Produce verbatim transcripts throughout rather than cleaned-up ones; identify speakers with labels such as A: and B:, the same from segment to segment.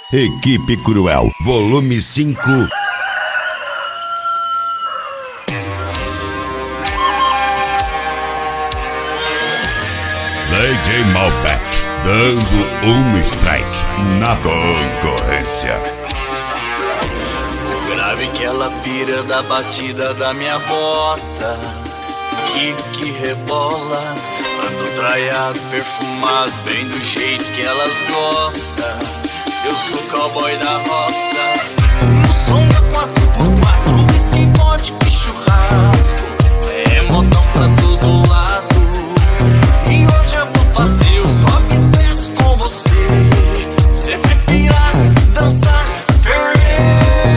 A: Equipe Cruel, volume cinco. D J Malbec, dando um strike na concorrência.
B: O grave que ela pira da batida da minha bota, que que rebola, ando traiado, perfumado, bem do jeito que elas gostam. Eu sou cowboy da roça, no som da quatro por quatro, whisky, vodka e churrasco, é modão pra todo lado. E hoje eu vou fazer o sobe e desce com você. Cê vai pirar, dançar, ferver.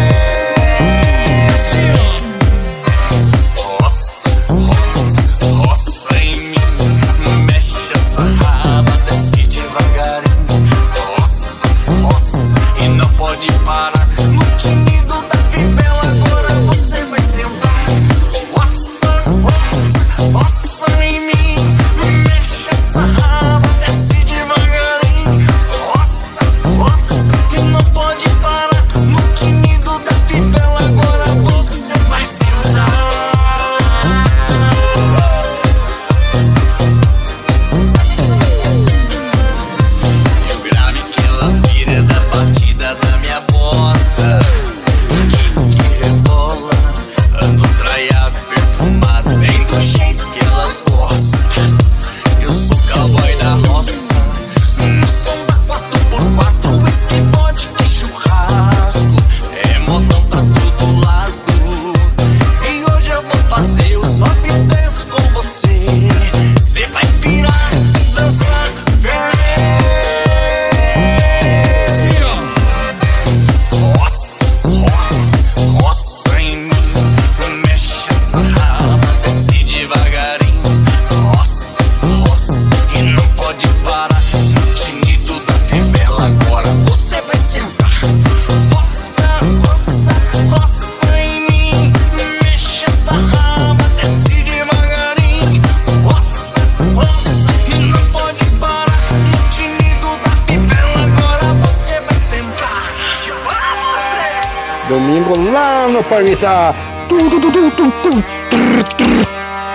B: Roça, roça, roça em mim, mexe essa raba, desce devagarinho. Roça, roça, e não pode parar. No tinido da fivela, agora você vai sentar. Roça, roça, roça em mim, mexe essa raba, desce devagarinho. Roça, roça, e não pode parar. No tinido da fivela, agora você vai sentar. E o grave que ela vira da batida da minha bota, que que rebola, ando traiado, perfumado, bem do jeito que elas gostam. Eu sou cowboy da roça, no som da quatro por quatro, whisky, vodka e churrasco, é modão pra todo lado. E hoje eu vou fazer o sobe e desce com você. Cê vai pirar, dançar, ferver. Roça, roça, roça em mim, mexe essa raba, desce devagarinho. Roça, roça, e não pode parar. No tinido da fivela, agora você vai sentar. Roça, roça, roça em mim, mexe essa raba, desce devagarinho. Roça, roça, e não pode parar. No tinido da fivela, agora você vai sentar.
C: Domingo lá no Palmitar. Tu, tu, tu, tu, tu, tu, trrr, trrr.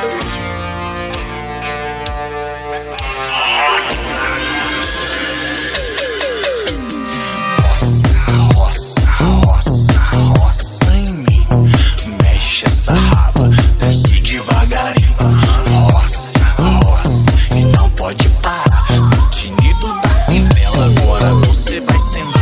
B: Roça, roça, roça, roça em mim, mexe essa raba, desce devagarinho. Roça, roça, e não pode parar. No tinido da fivela, agora você vai sentar.